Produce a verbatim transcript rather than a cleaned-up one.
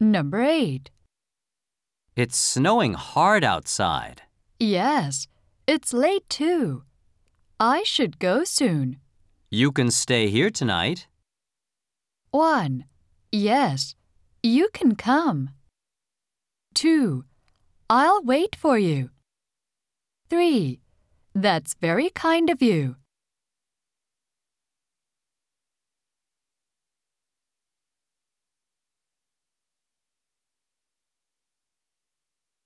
Number eight. It's snowing hard outside. Yes, it's late too. I should go soon. You can stay here tonight. one. Yes, you can come. two. I'll wait for you. three. That's very kind of you.